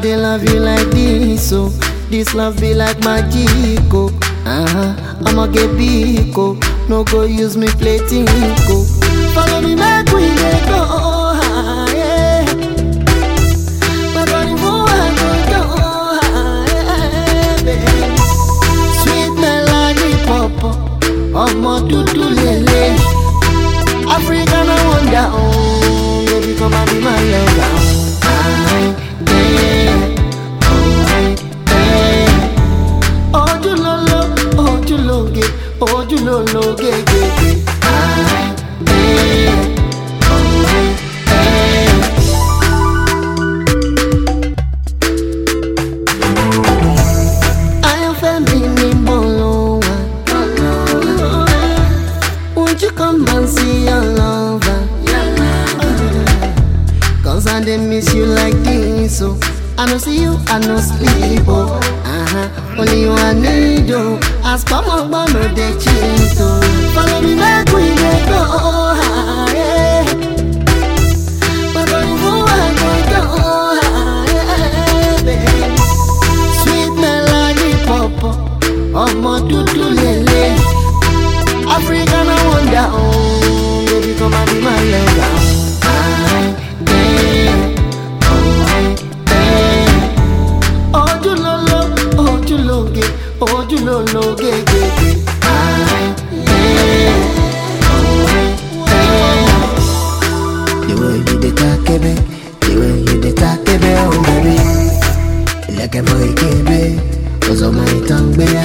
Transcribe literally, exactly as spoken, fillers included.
they love you like this, so this love be like magic, oh. Uh-huh, I'ma get big, oh. No go use me play tinko. Follow me back, we dey go high. But on the road, I go high, baby. Sweet melody pop, ọmọ dúdú lele. African I wonder, oh, baby come and be my lover. I, yeah, oh, yeah. Ojúlóló, ojúlóge, ojúlólóge, gègé. I, yeah, oh, yeah. Ayọ̀fẹ́ mi ni mo lò wá. Won't you come and see your lover? Cause I dey miss you like this, oh. I no see you, I no sleep, oh. Uh-huh, only you I need, oh. As come on, but no dey cheat, oh. Follow me back, we dey go high. But on you I go go high, baby. Sweet melody pop, ọmọ dúdú lele. African I wonder, oh, baby come and be my lover. I, yeah, oh, yeah. Ojúlóló, ojúlóge, ojúlólóge, gègé. I, yeah, oh, yeah. The way you dey talk, baby, the way you dey talk, baby, oh baby. Ilẹ̀kẹ̀ bọ̀ ìkébé, ọ̀zọ́ máa ń tán gbé